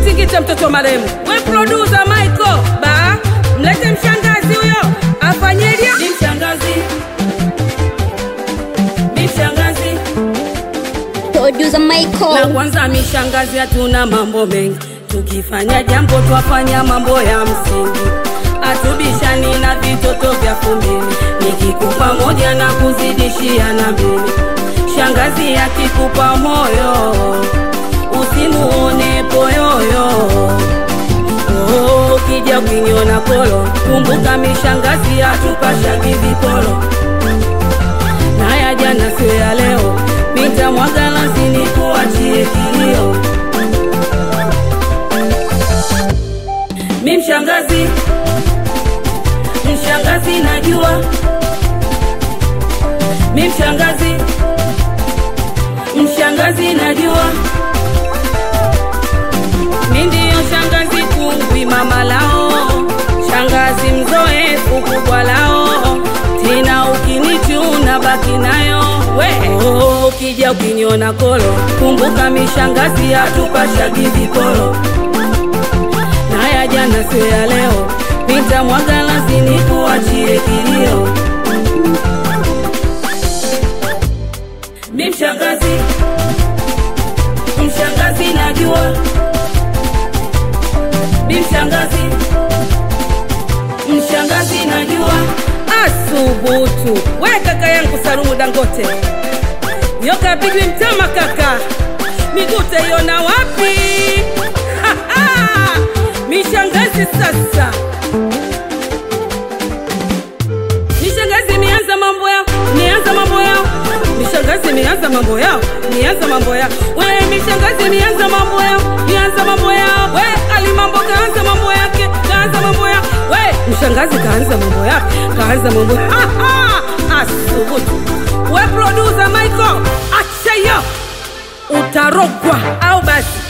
Msingite mtoto maremu. We producer Michael, ba mlete mshangazi huyo afanyeje? Ni mshangazi. Mishangazi Producer Michael. Na kwanza mishangazi hatuna mambo mengi. Tukifanya jambo twafanya mambo ya msingi. Atubishani na vitoto vya kumbini. Nikikupa moja na kuzidishia na mbili. Shangazi akikupa moyo usimuone poyoyo. Ukija kuniona kolo, kumbuka mishangazi atupashagi vipolo. Na ya jana sio ya leo, pita mwaga lazini kuachie kilio. Mi mshangazi, mshangazi najua. Mi mshangazi, mshangazi najua. Mi ndio shangazi kungwi mama lao. Shangazi mzoefu kubwa lao. Tena ukinichuna baki nayo. Ukija ukiniona kolo, kumbuka mishangazi atupashagi vipolo. Na ya jana sio ya leo, pita mwaga lazini kuachie kilio. Mi mshangazi, mshangazi najua. Mi mshangazi, mshangazi najua. Asubutu, we kaka yangu Salumu Dangote. Nyoka bigwi mtama kaka. Migute yona wapi? Mishangazi sasa. Mishangazi mianza mambo yao, nianza mambo yao. Mishangazi mianza mambo yao, nianza mambo yao. We mishangazi mianza mambo yao, nianza mambo yao. We alimambo kaanza mambo yake, kaanza mambo yao. We mshangazi kaanza mambo yake, kaanza mambo. Asubutu. We producer Michael, acha yo. Utarogwa au basi